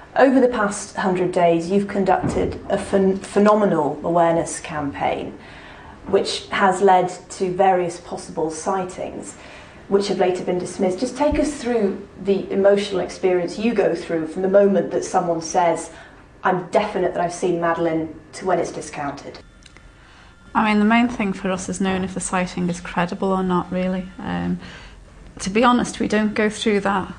Over the past 100 days, you've conducted a phenomenal awareness campaign, which has led to various possible sightings, which have later been dismissed. Just take us through the emotional experience you go through from the moment that someone says, I'm definite that I've seen Madeleine, to when it's discounted. I mean, the main thing for us is knowing if the sighting is credible or not, really. To be honest, we don't go through that.